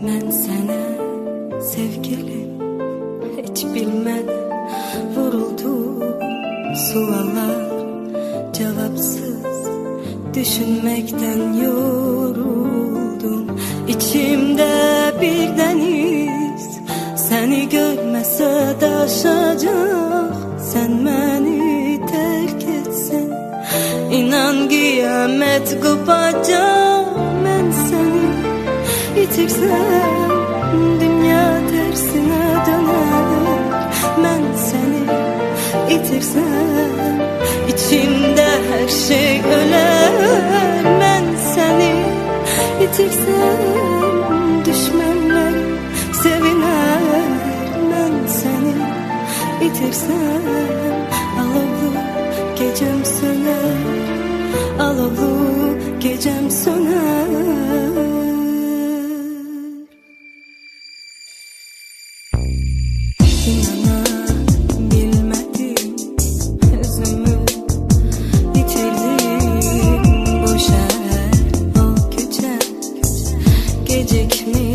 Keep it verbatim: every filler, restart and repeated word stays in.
Ben sana sevgilim hiç bilmeden vuruldum. Suallar cevapsız, düşünmekten yoruldum. İçimde bir deniz, seni görmese daşacak. Sen beni terk etsen, inan kıyamet kopacak. Ben seni itirsem, dünya tersine döner. Ben seni itirsem, içimde her şey öler. Ben seni itirsem, düşmanlarım seviner. Ben seni itirsem, alovlu gecem söner. Alovlu gecem söner. İnanabilmedim, özümü yitirdim. Boşa o küçük gecikmiş.